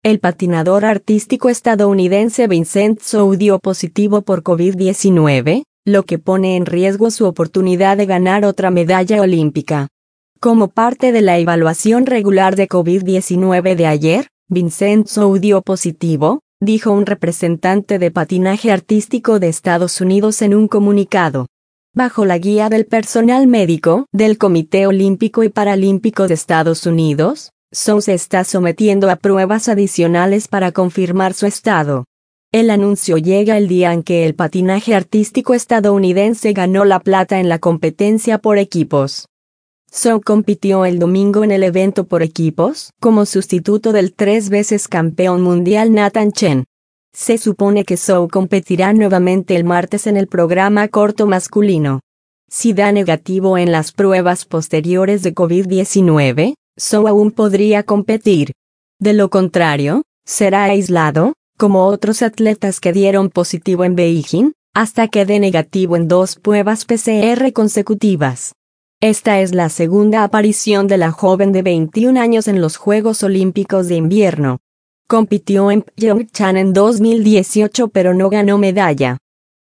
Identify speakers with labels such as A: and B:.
A: El patinador artístico estadounidense Vincent Zhou dio positivo por COVID-19, lo que pone en riesgo su oportunidad de ganar otra medalla olímpica. Como parte de la evaluación regular de COVID-19 de ayer, Vincent Zhou dio positivo, dijo un representante de patinaje artístico de Estados Unidos en un comunicado. Bajo la guía del personal médico del Comité Olímpico y Paralímpico de Estados Unidos, Zhou se está sometiendo a pruebas adicionales para confirmar su estado. El anuncio llega el día en que el patinaje artístico estadounidense ganó la plata en la competencia por equipos. Zhou compitió el domingo en el evento por equipos, como sustituto del 3 veces campeón mundial Nathan Chen. Se supone que Zhou competirá nuevamente el martes en el programa corto masculino. Si da negativo en las pruebas posteriores de COVID-19, Zhou aún podría competir. De lo contrario, será aislado, como otros atletas que dieron positivo en Beijing, hasta que dé negativo en 2 pruebas PCR consecutivas. Esta es la segunda aparición de la joven de 21 años en los Juegos Olímpicos de Invierno. Compitió en Pyeongchang en 2018 pero no ganó medalla.